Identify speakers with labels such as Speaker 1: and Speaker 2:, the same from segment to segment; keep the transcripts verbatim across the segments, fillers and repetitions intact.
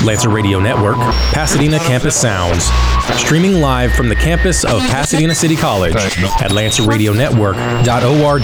Speaker 1: Lancer Radio Network, Pasadena Campus Sounds. Streaming live from the campus of Pasadena City College at lancer radio network dot org.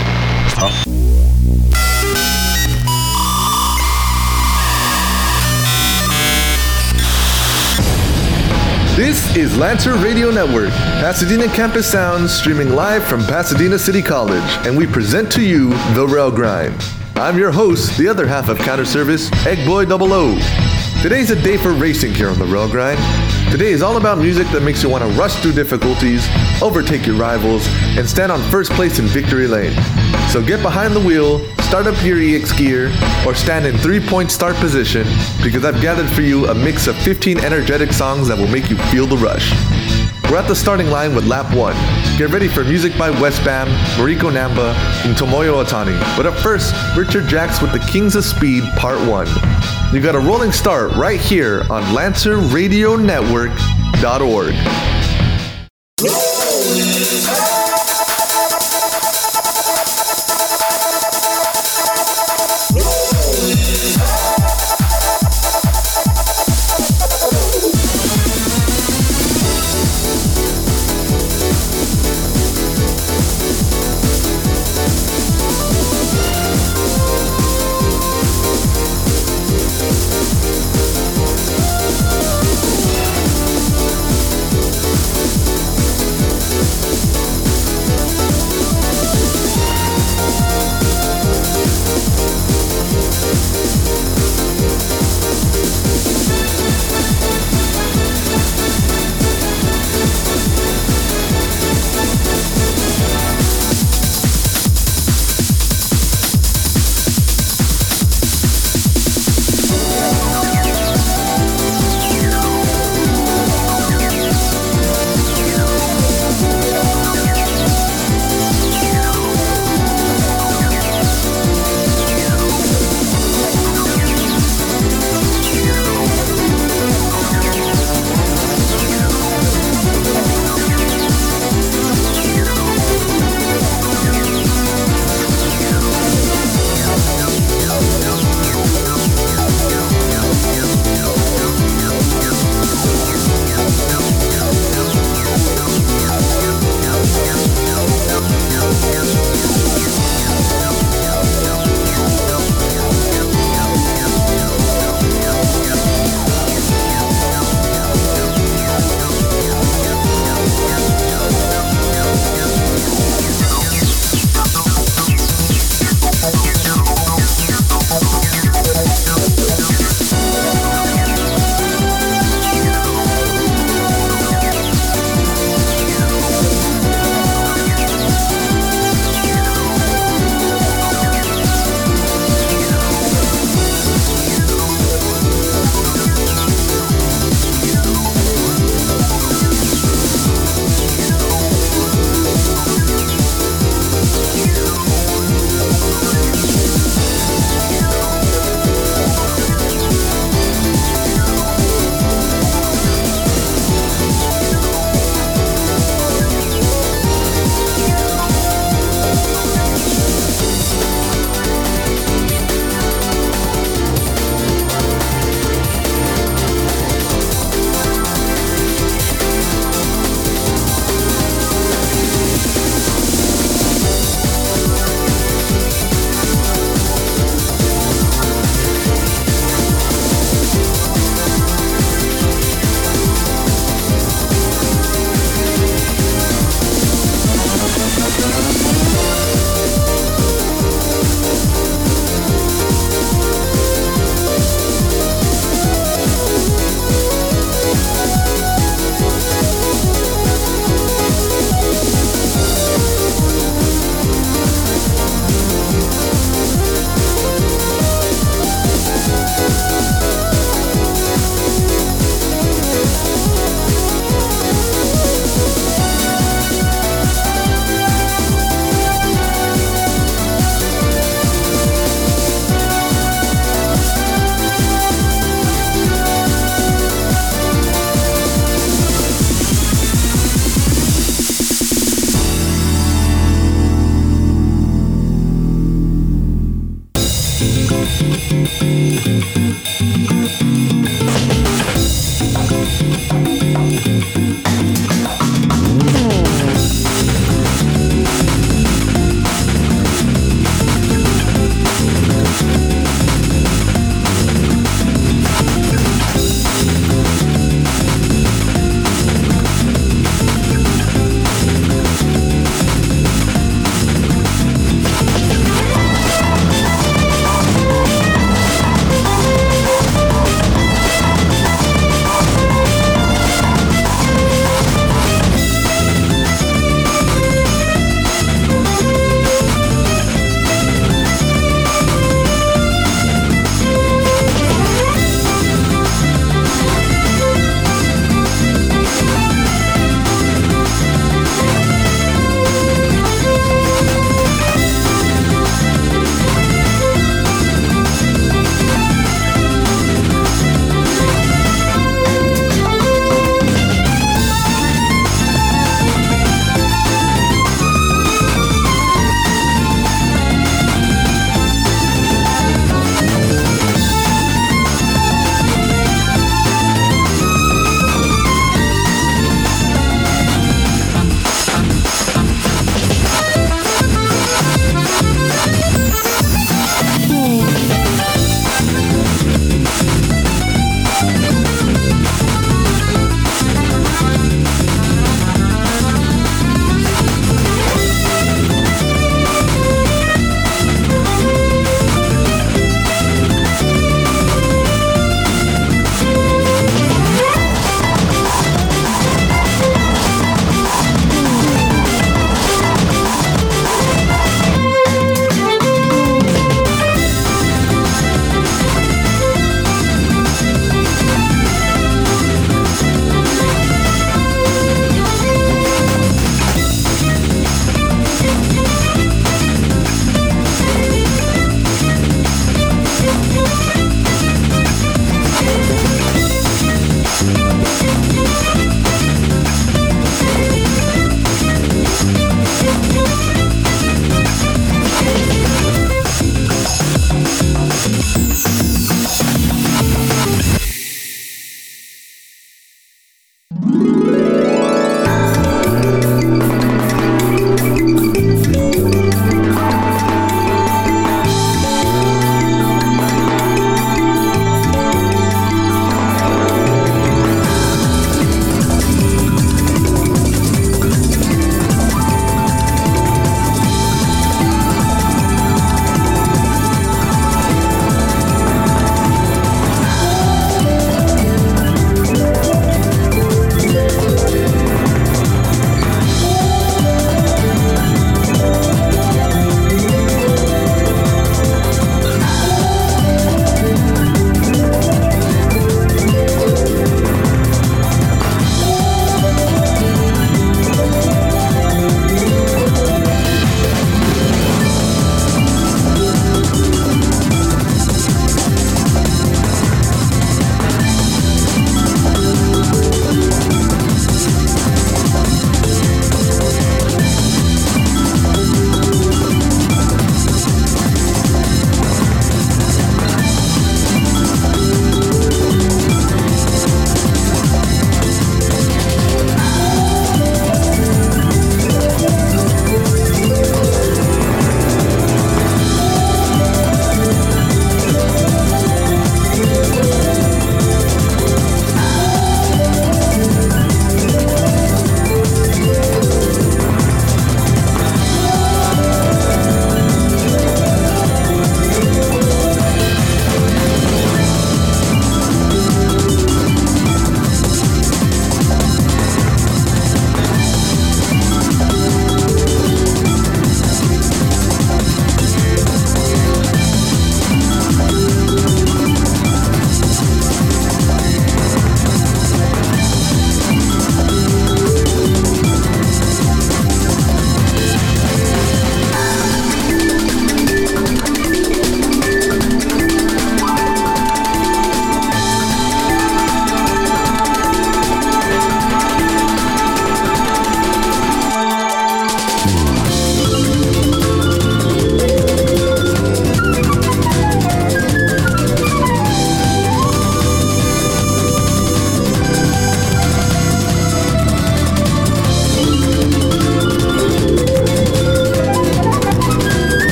Speaker 2: This is Lancer Radio Network, Pasadena Campus Sounds, streaming live from Pasadena City College, and we present to you The Rail Grind. I'm your host, the other half of Counter Service, Eggboy double O. Today's a day for racing here on The Rail Grind. Today is all about music that makes you want to rush through difficulties, overtake your rivals, and stand on first place in victory lane. So get behind the wheel, start up your E X gear, or stand in three-point start position, because I've gathered for you a mix of fifteen energetic songs that will make you feel the rush. We're at the starting line with lap one. Get ready for music by Westbam, Mariko Namba, and Tomoyo Otani. But up first, Richard Jacks with the Kings of Speed Part one. You got a rolling start right here on lancer radio network dot org.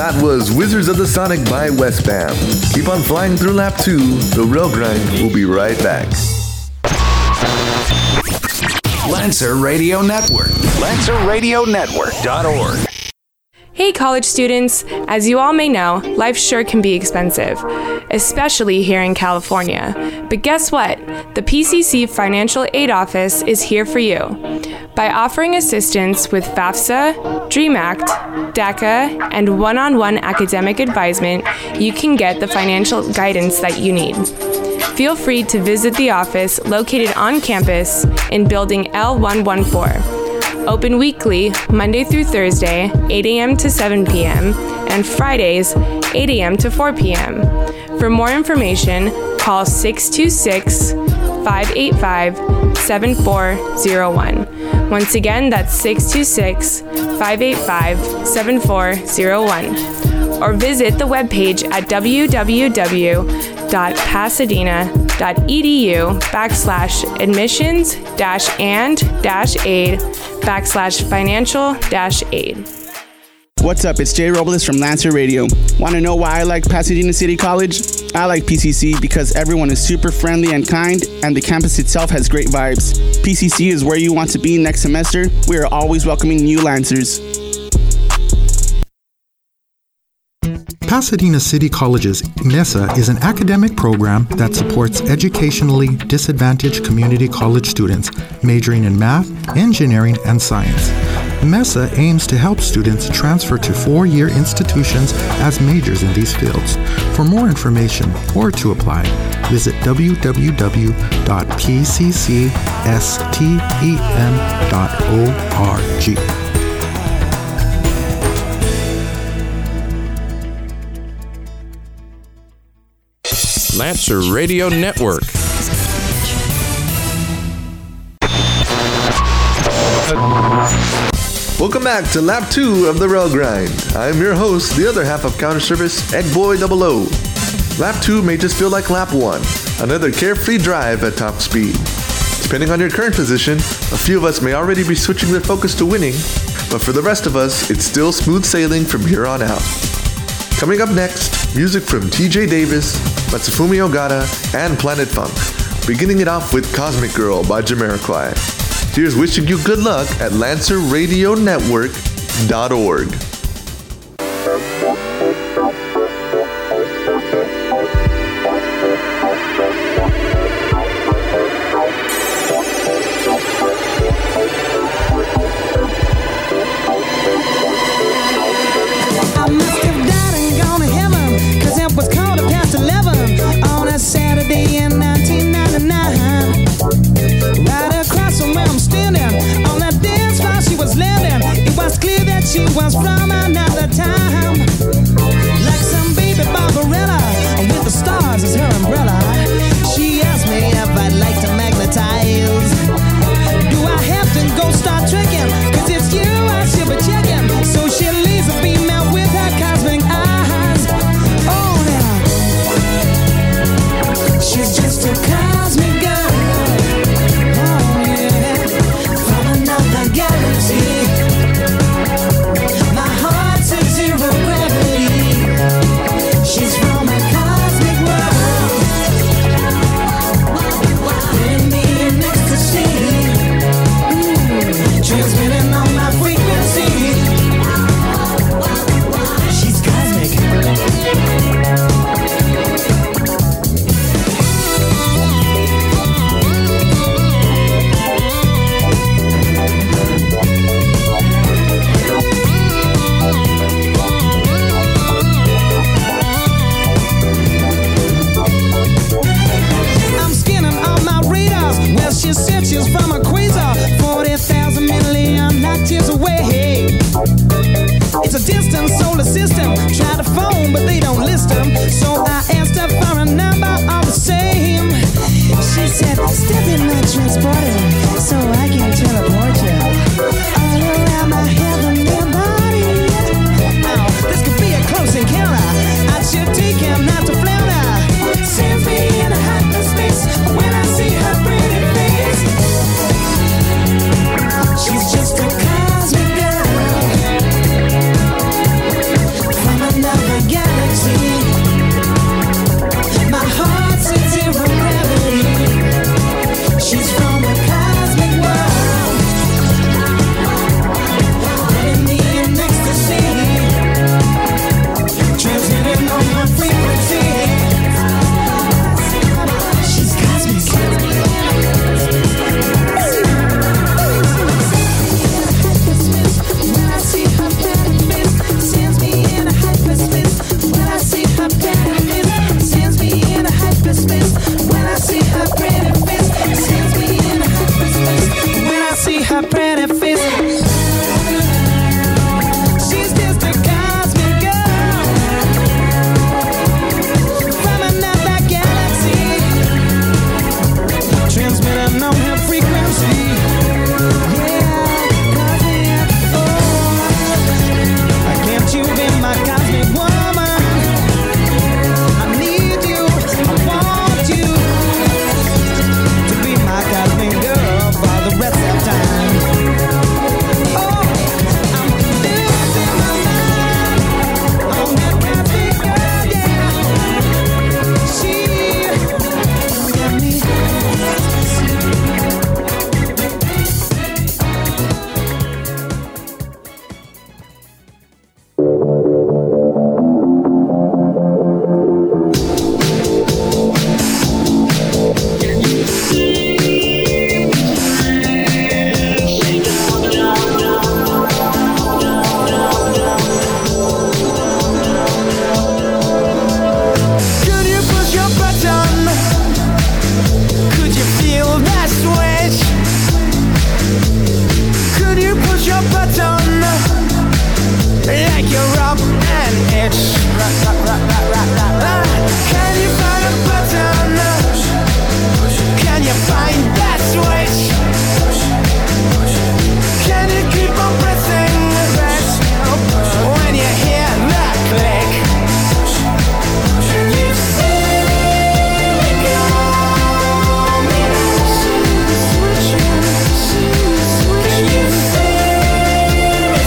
Speaker 2: That was Wizards of the Sonic by Westbam. Keep on flying through lap two. The Rail Grind will be right back.
Speaker 3: Lancer Radio Network. Lancer Radio Network dot org.
Speaker 4: Hey college students, as you all may know, life sure can be expensive, especially here in California. But guess what? The P C C Financial Aid Office is here for you. By offering assistance with FAFSA, DREAM Act, DACA, and one-on-one academic advisement, you can get the financial guidance that you need. Feel free to visit the office located on campus in Building L one fourteen. Open weekly, Monday through Thursday, eight a.m. to seven p.m., and Fridays, eight a.m. to four p.m. For more information, call six two six, five eight five, seven four zero one. Once again, that's six two six, five eight five, seven four zero one. Or visit the webpage at www.pasadena.edu backslash admissions dash and dash aid backslash financial dash aid.
Speaker 5: What's up? It's Jay Robles from Lancer Radio. Want to know why I like Pasadena City College? I like P C C because everyone is super friendly and kind, and the campus itself has great vibes. P C C is where you want to be next semester. We are always welcoming new Lancers.
Speaker 6: Pasadena City College's MESA is an academic program that supports educationally disadvantaged community college students majoring in math, engineering, and science. MESA aims to help students transfer to four-year institutions as majors in these fields. For more information or to apply, visit w w w dot p c c stem dot org.
Speaker 1: Lancer Radio Network.
Speaker 2: Welcome back to lap two of the Rail Grind. I'm your host, the other half of Counter Service, Egg Boy double O. Lap two may just feel like lap one, another carefree drive at top speed. Depending on your current position, a few of us may already be switching their focus to winning, but for the rest of us, it's still smooth sailing from here on out. Coming up next, music from T J Davis, Matsufumi Ogata, and Planet Funk, beginning it off with Cosmic Girl by Jamiroquai. Here's wishing you good luck at Lancer Radio Network dot org.
Speaker 7: Saturday in nineteen ninety-nine, right across from where I'm standing, on that dance floor she was living. It was clear that she was from a button like you rub and itch? Can you find a button? Can you find that switch? Can you keep on pressing it when you hear that click? Can you see me coming? Switching, switching. Can you see me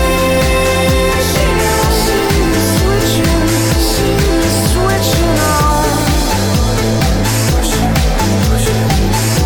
Speaker 7: switching, switching on?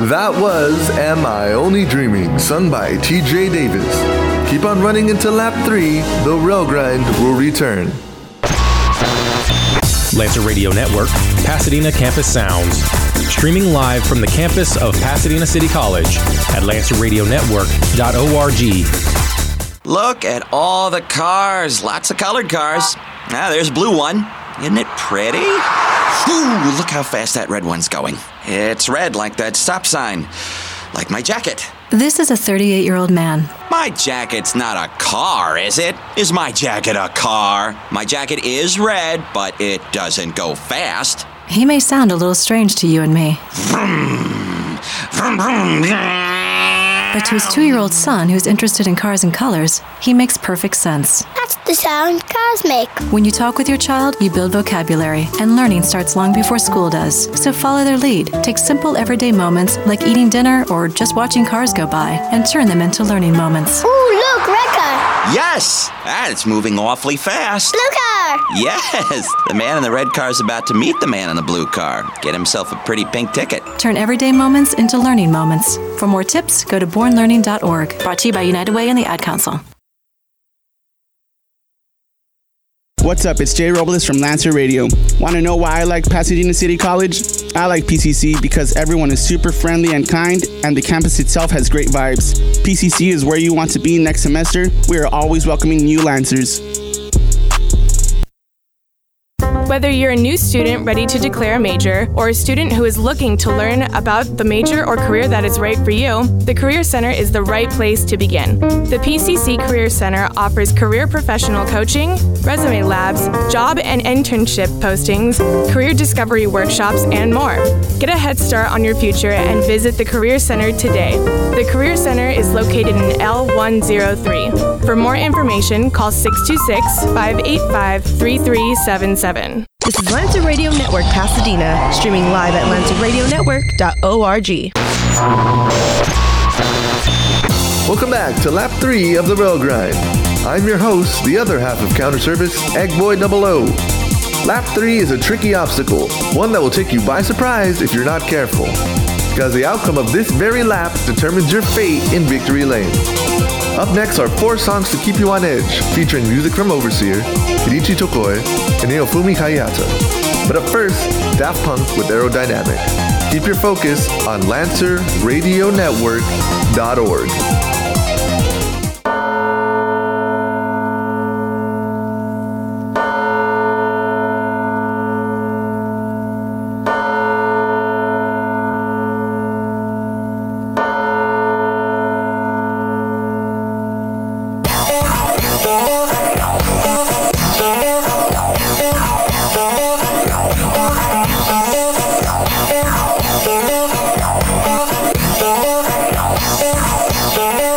Speaker 2: That was Am I Only Dreaming, sung by T J Davis. Keep on running into lap three, the rail grind will return.
Speaker 1: Lancer Radio Network, Pasadena Campus Sounds. Streaming live from the campus of Pasadena City College at lancer radio network dot org.
Speaker 8: Look at all the cars. Lots of colored cars. Ah, there's a blue one. Isn't it pretty? Ooh, look how fast that red one's going. It's red like that stop sign. Like my jacket.
Speaker 9: This is a thirty-eight-year-old man.
Speaker 8: My jacket's not a car, is it? Is my jacket a car? My jacket is red, but it doesn't go fast.
Speaker 9: He may sound a little strange to you and me.
Speaker 8: Vroom, vroom, vroom,
Speaker 9: but to his two-year-old son who's interested in cars and colors, he makes perfect sense.
Speaker 10: That's the sound cars make.
Speaker 9: When you talk with your child, you build vocabulary, and learning starts long before school does. So follow their lead. Take simple everyday moments like eating dinner or just watching cars go by and turn them into learning moments.
Speaker 10: Ooh, look, red car.
Speaker 8: Yes! And it's moving awfully fast.
Speaker 10: Blue car.
Speaker 8: Yes! The man in the red car is about to meet the man in the blue car. Get himself a pretty pink ticket.
Speaker 9: Turn everyday moments into learning moments. For more tips, go to born learning dot org. Brought to you by United Way and the Ad Council.
Speaker 5: What's up? It's Jay Robles from Lancer Radio. Want to know why I like Pasadena City College? I like P C C because everyone is super friendly and kind, and the campus itself has great vibes. P C C is where you want to be next semester. We are always welcoming new Lancers.
Speaker 4: Whether you're a new student ready to declare a major or a student who is looking to learn about the major or career that is right for you, the Career Center is the right place to begin. The P C C Career Center offers career professional coaching, resume labs, job and internship postings, career discovery workshops, and more. Get a head start on your future and visit the Career Center today. The Career Center is located in L one oh three. For more information, call six two six, five eight five, three three seven seven.
Speaker 11: This is Lancer Radio Network Pasadena, streaming live at lancer radio network dot org.
Speaker 2: Welcome back to lap three of the rail grind. I'm your host, the other half of Counter Service, Eggboy double O. Lap three is a tricky obstacle, one that will take you by surprise if you're not careful. Because the outcome of this very lap determines your fate in Victory Lane. Up next are four songs to keep you on edge, featuring music from Overseer, Kirichi Tokoi, and Neofumi Hayata. But up first, Daft Punk with Aerodynamic. Keep your focus on lancer radio network dot org.
Speaker 7: Yeah.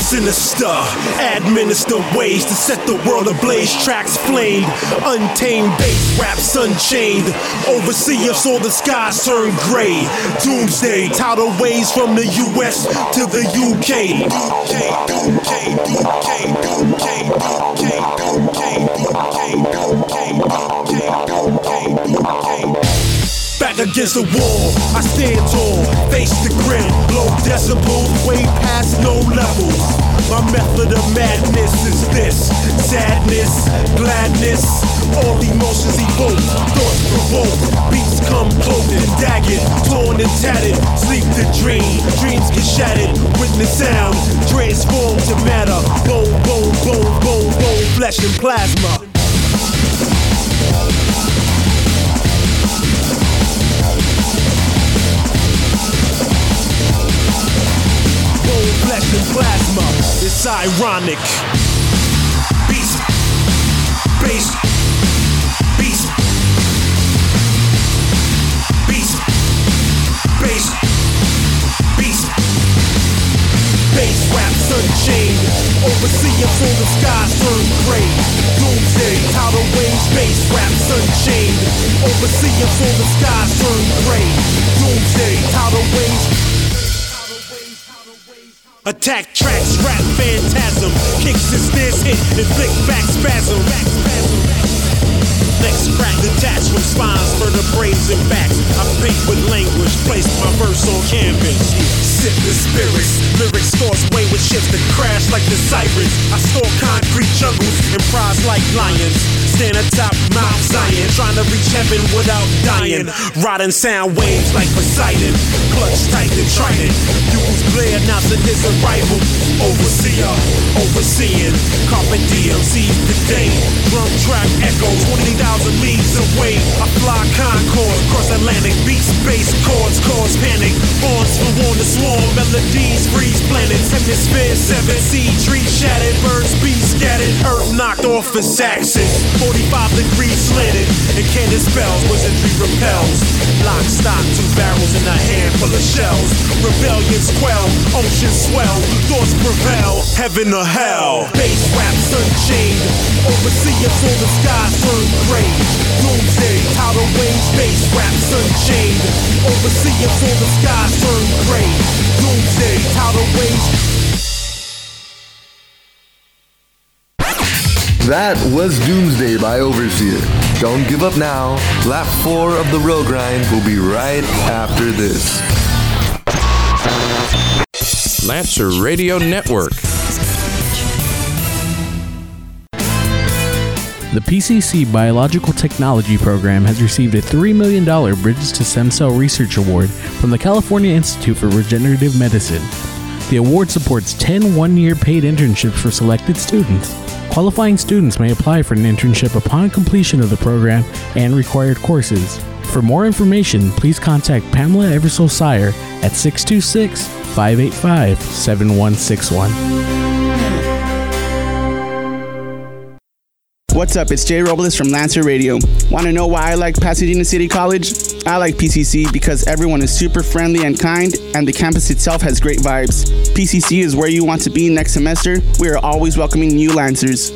Speaker 12: Sinister, administer ways to set the world ablaze. Tracks flamed, untamed bass raps unchained. Overseer saw the skies turn gray. Doomsday, tidal waves from the U S to the U K. Back against the wall, I stand tall, face the grin, low decibels, way past no levels. My method of madness is this: sadness, gladness, all emotions evoke, thoughts provoke, beats come cloaked and daggered, torn and tattered, sleep to dream, dreams get shattered, witness sound, transform to matter, bone, bone, bone, bone, bone, flesh and plasma. Flesh and plasma, it's ironic. Beast, beast, beast, beast, beast, beast. Bass raps unchained, overseer saw the skies turn gray. Doomsday, tidal waves, bass raps unchained, overseer saw the skies turn gray. Doomsday, tidal waves. Attack tracks, rap phantasm, kicks and snares hit, inflict back spasm. Next crack detached from spines, vertebrae and backs. I paint with language, placed my verse on canvas. Sip the spirits, lyrics force way with ships that crash like the sirens. I store concrete jungles and prize like lions. Stand atop Mount Zion, trying to reach heaven without dying. Riding sound waves like Poseidon, clutch tight and trident. Use Blair now to his arrival. Overseer, overseeing, carpe diem, seize the day. Drum track echoes twenty thousand leagues away. I fly Concorde, cross Atlantic, beat space chords, cause panic. Horns for one to swarm, melodies freeze planets. Hemisphere seven, sea tree shattered, birds be scattered. Earth knocked off its axis, forty-five degrees slanted. And cannon spells, wizardry repels. Lock, stock, two barrels in a handful of shells. Rebellions quell, oceans swell, thoughts prevail, heaven or hell. Bass raps unchained, overseer saw the skies turn gray. Doomsday, tidal waves, bass raps unchained, overseer saw the skies turn gray. Doomsday, tidal waves.
Speaker 2: That was Doomsday by Overseer. Don't give up now. Lap four of the Rail Grind will be right after this.
Speaker 1: Lancer Radio Network.
Speaker 13: The P C C Biological Technology Program has received a three million dollars Bridges to Stem Cell Research Award from the California Institute for Regenerative Medicine. The award supports ten one-year paid internships for selected students. Qualifying students may apply for an internship upon completion of the program and required courses. For more information, please contact Pamela Eversole Sire at six two six, five eight five, seven one six one.
Speaker 5: What's up? It's Jay Robles from Lancer Radio. Want to know why I like Pasadena City College? I like P C C because everyone is super friendly and kind, and the campus itself has great vibes. P C C is where you want to be next semester. We are always welcoming new Lancers.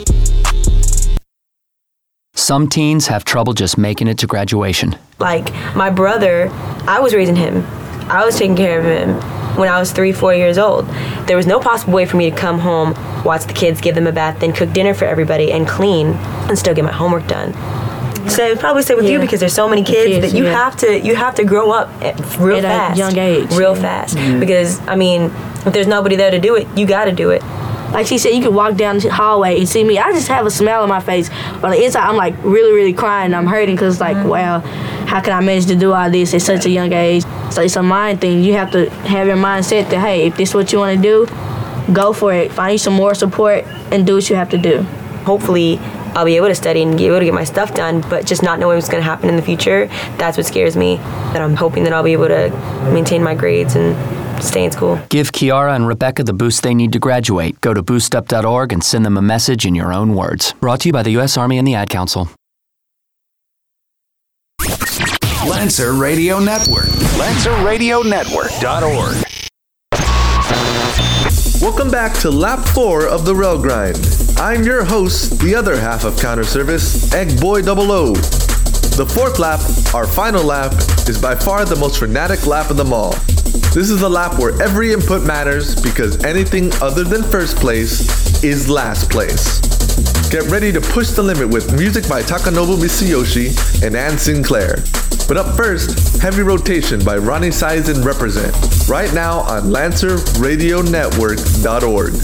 Speaker 14: Some teens have trouble just making it to graduation.
Speaker 15: Like, my brother, I was raising him. I was taking care of him when I was three, four years old. There was no possible way for me to come home, watch the kids, give them a bath, then cook dinner for everybody and clean and still get my homework done. So I'd probably say with yeah. you because there's so many kids, kids that you yeah. have to you have to grow up real
Speaker 16: at
Speaker 15: fast,
Speaker 16: a young age,
Speaker 15: real
Speaker 16: yeah.
Speaker 15: fast.
Speaker 16: Mm-hmm.
Speaker 15: Because I mean, if there's nobody there to do it, you got to do it.
Speaker 16: Like she said, you can walk down the hallway and see me. I just have a smile on my face, but on the inside, I'm like really, really crying. I'm hurting because like, mm-hmm. wow, how can I manage to do all this at such a young age? So it's a mind thing. You have to have your mindset that hey, if this is what you want to do, go for it. Find you some more support and do what you have to do.
Speaker 15: Hopefully, I'll be able to study and be able to get my stuff done, but just not knowing what's going to happen in the future, that's what scares me. That I'm hoping that I'll be able to maintain my grades and stay in school.
Speaker 14: Give Kiara and Rebecca the boost they need to graduate. Go to boost up dot org and send them a message in your own words. Brought to you by the U S Army and the Ad Council.
Speaker 3: Lancer Radio Network. Lancer Radio Network dot org.
Speaker 2: Welcome back to lap four of the Rail Grind. I'm your host, the other half of Counter Service, Egg Boy Double O. The fourth lap, our final lap, is by far the most frenetic lap of them all. This is the lap where every input matters because anything other than first place is last place. Get ready to push the limit with music by Takanobu Mitsuyoshi and Ann Sinclair. But up first, Heavy Rotation by Ronnie Size and Represent, right now on Lancer Radio Network dot org.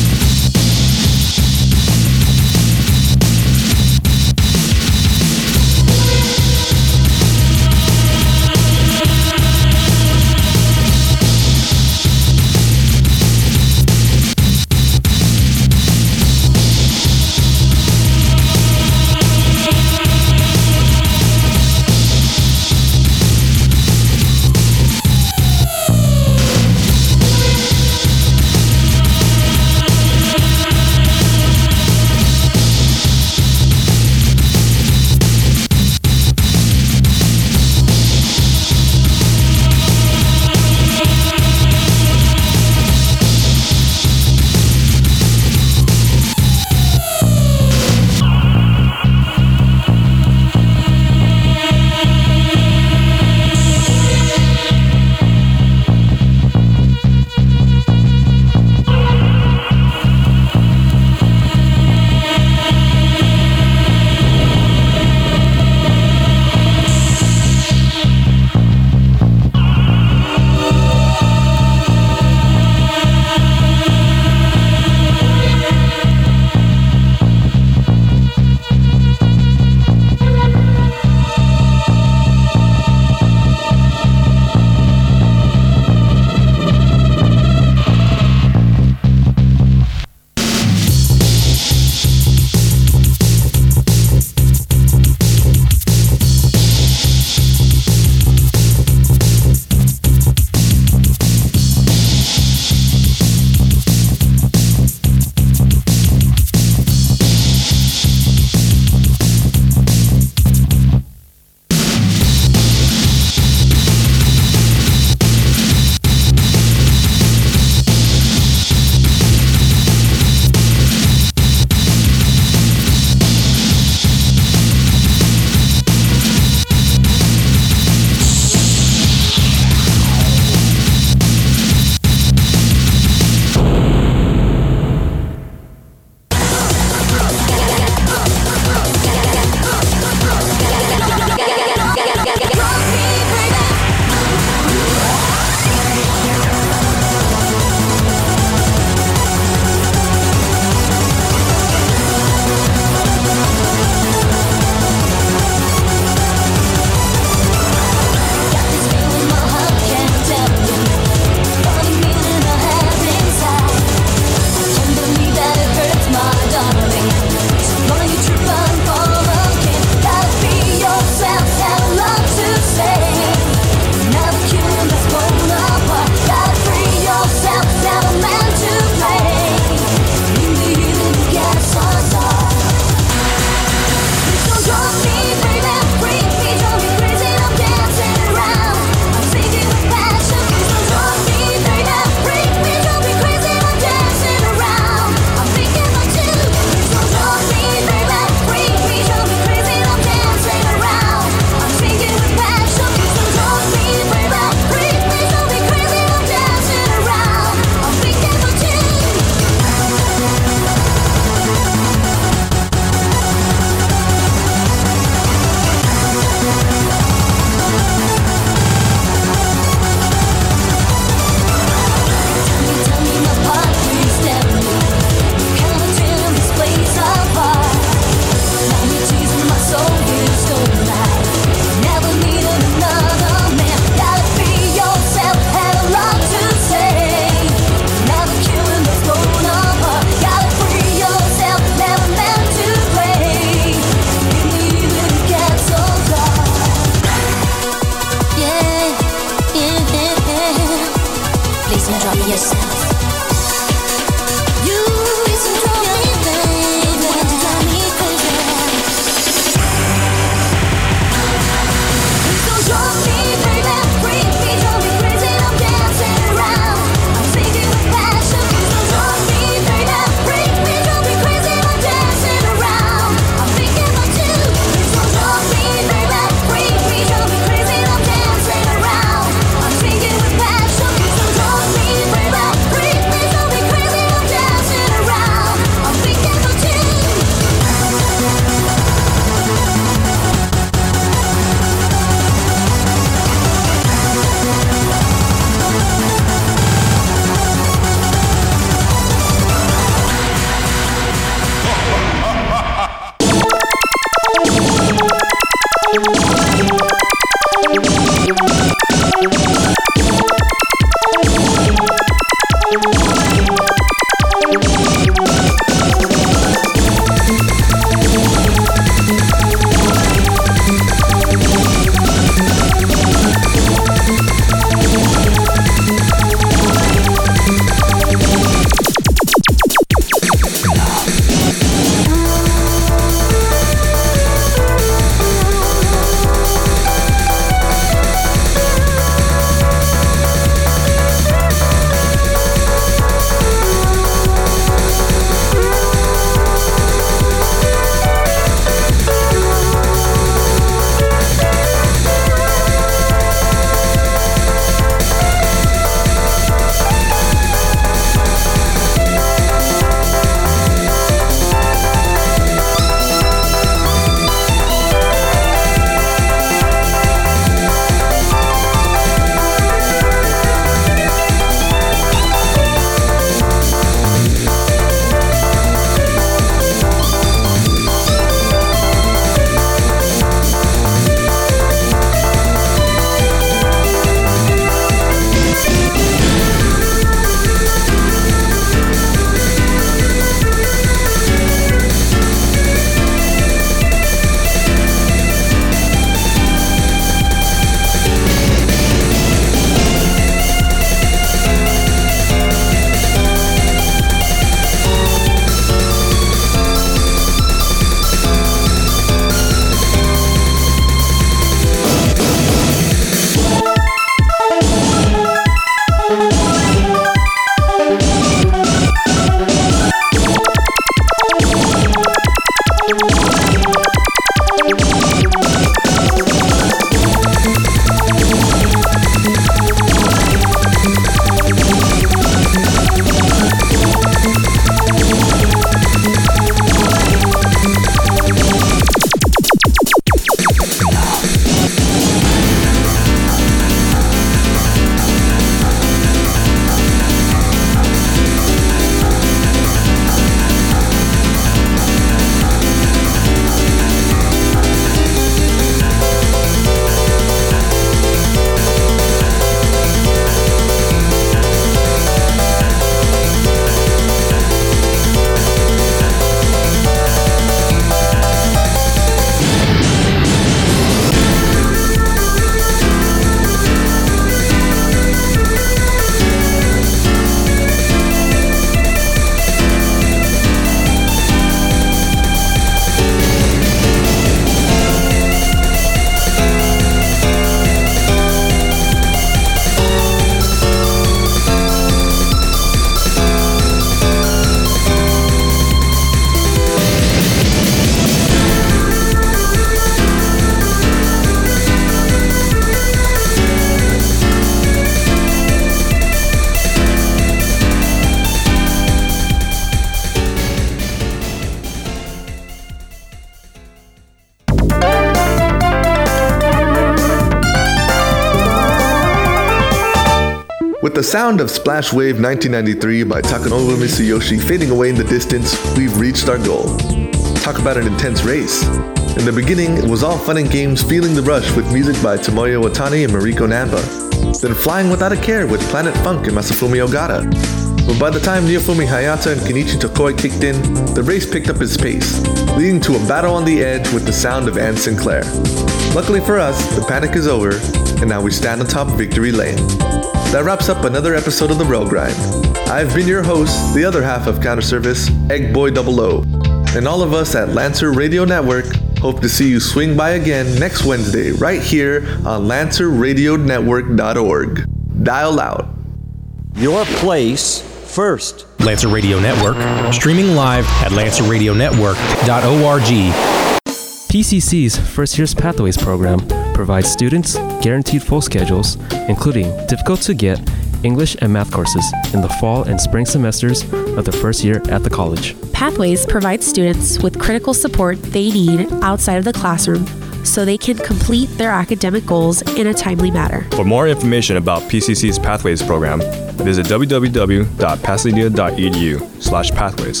Speaker 2: the sound of Splash Wave nineteen ninety-three by Takanobu Mitsuyoshi fading away in the distance, we've reached our goal. Talk about an intense race. In the beginning, it was all fun and games feeling the rush with music by Tomoyo Watani and Mariko Namba. Then flying without a care with Planet Funk and Masafumi Ogata. But by the time Neofumi Hayata and Kenichi Tokoi kicked in, the race picked up its pace, leading to a battle on the edge with the sound of Anne Sinclair. Luckily for us, the panic is over, and now we stand atop victory lane. That wraps up another episode of The Rail Grind. I've been your host, the other half of Counter Service, Eggboy double O, and all of us at Lancer Radio Network hope to see you swing by again next Wednesday right here on lancer radio network dot org. Dial out.
Speaker 17: Your place first.
Speaker 1: Lancer Radio Network, streaming live at lancer radio network dot org.
Speaker 18: P C C's First Year's Pathways program provides students guaranteed full schedules, including difficult-to-get English and math courses in the fall and spring semesters of the first year at the college.
Speaker 19: Pathways provides students with critical support they need outside of the classroom so they can complete their academic goals in a timely manner.
Speaker 20: For more information about P C C's Pathways program, visit w w w dot pasadena dot e d u slash pathways.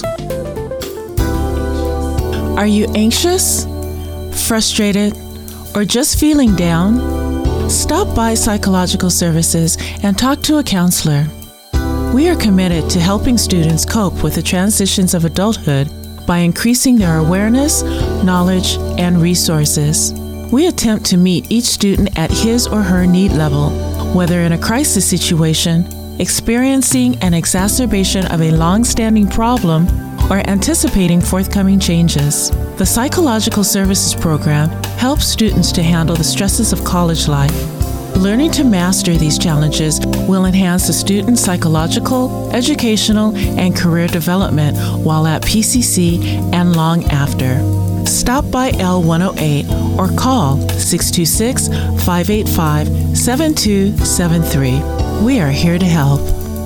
Speaker 21: Are you anxious, frustrated, or just feeling down? Stop by Psychological Services and talk to a counselor. We are committed to helping students cope with the transitions of adulthood by increasing their awareness, knowledge, and resources. We attempt to meet each student at his or her need level, whether in a crisis situation, experiencing an exacerbation of a long-standing problem, or anticipating forthcoming changes. The Psychological Services program helps students to handle the stresses of college life. Learning to master these challenges will enhance the student's psychological, educational, and career development while at P C C and long after. Stop by L one oh eight or call six two six, five eight five, seven two seven three. We are here to help.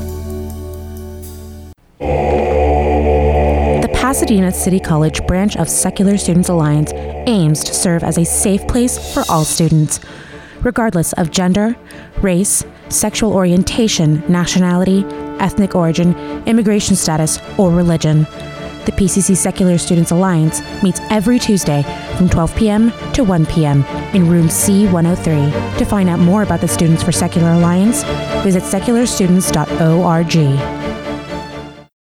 Speaker 22: Pasadena City College branch of Secular Students Alliance aims to serve as a safe place for all students, regardless of gender, race, sexual orientation, nationality, ethnic origin, immigration status, or religion. The P C C Secular Students Alliance meets every Tuesday from twelve p.m. to one p.m. in room C one oh three. To find out more about the Students for Secular Alliance, visit secular students dot org.